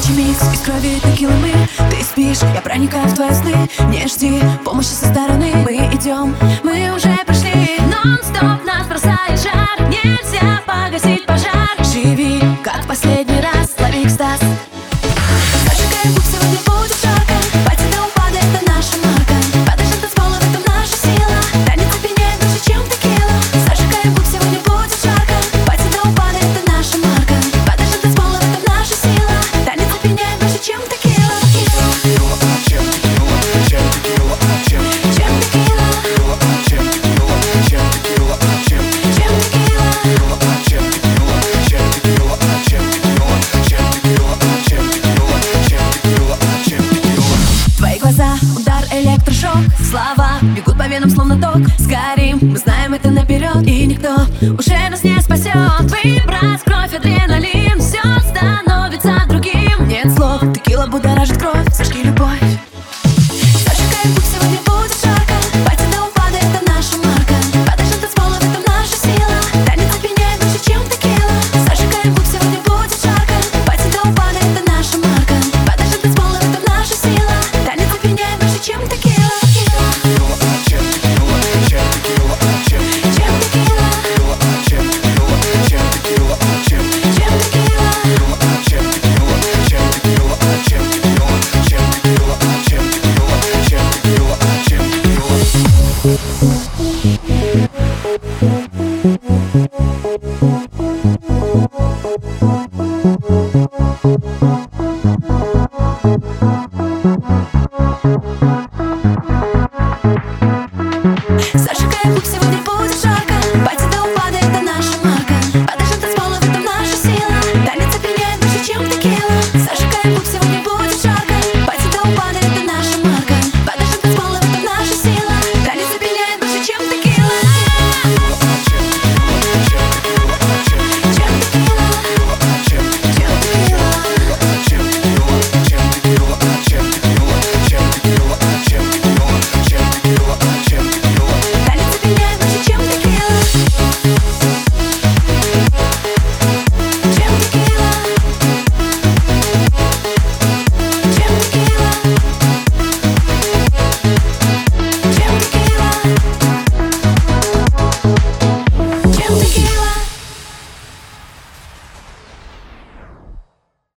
Горячий микс из крови текилы мы. Ты спишь, я проникаю в твои сны. Не жди помощи со стороны. Мы идем, мы уже пришли. Нон-стоп нас бросает жар. Нельзя погасить пожар. Живи, как в последний раз, лови экстаз. Зажигай путь, сегодня будет жарко. Пойти до упада, это наша марка. Подожди танцпола, в этом наша сила. Танец опьяняет дольше, чем текила. Зажигай путь, сегодня будет жарко. Пойти до упада, это наша марка. Подожди танцпола, в этом наша сила. Танец опьяняет дольше, чем текила. Удар, электрошок, слова бегут по венам, словно ток. Сгорим, мы знаем это наперед, и никто уже нас не спасет. Выбрать кровь, адреналин, все становится другим. Нет слов, текила будоражит кровь, зажги любовь. Зажигай путь, сегодня будет жарко. Пойти до упада, это наша марка. Подожди танцпола, в этом наша сила. Танец опьяняет дольше, чем текила. Зажигай путь, сегодня будет жарко. Пойти до упада, это наша марка. Подожди танцпола, в этом наша сила. Танец опьяняет дольше, чем текила. Thank you.